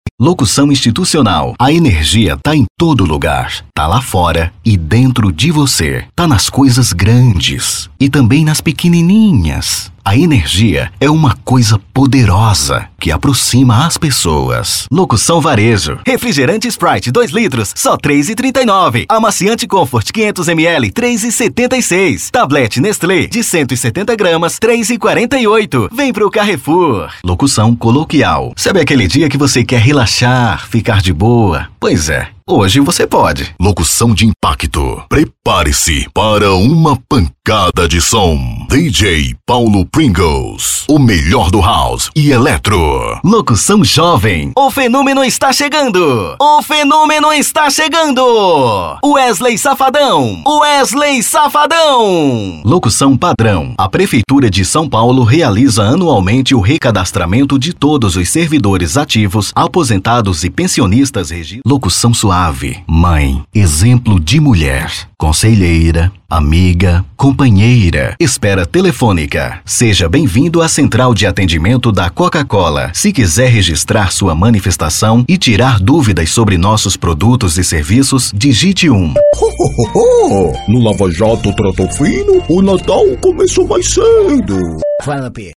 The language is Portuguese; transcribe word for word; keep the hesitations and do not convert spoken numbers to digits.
Locução institucional. A energia tá em todo lugar. Tá lá fora e dentro de você. Tá nas coisas grandes e também nas pequenininhas. A energia é uma coisa poderosa que aproxima as pessoas. Locução varejo. Refrigerante Sprite dois litros, só três reais e trinta e nove centavos. Amaciante Comfort quinhentos mililitros, três reais e setenta e seis centavos. Tablete Nestlé de cento e setenta gramas, três reais e quarenta e oito centavos. Vem pro Carrefour. Locução coloquial. Sabe aquele dia que você quer relaxar, ficar de boa? Pois é. Hoje você pode. Locução de impacto. Prepare-se para uma pancada de som. D J Paulo Pringles. O melhor do house e eletro. Locução jovem. O fenômeno está chegando. O fenômeno está chegando. Wesley Safadão. Wesley Safadão. Locução padrão. A Prefeitura de São Paulo realiza anualmente o recadastramento de todos os servidores ativos, aposentados e pensionistas regidos. Locução suave. Mãe, exemplo de mulher, conselheira, amiga, companheira. Espera telefônica. Seja bem-vindo à central de atendimento da Coca-Cola. Se quiser registrar sua manifestação e tirar dúvidas sobre nossos produtos e serviços, digite um. No Lava Jato Trato Fino, o Natal começou mais cedo. Fala, P.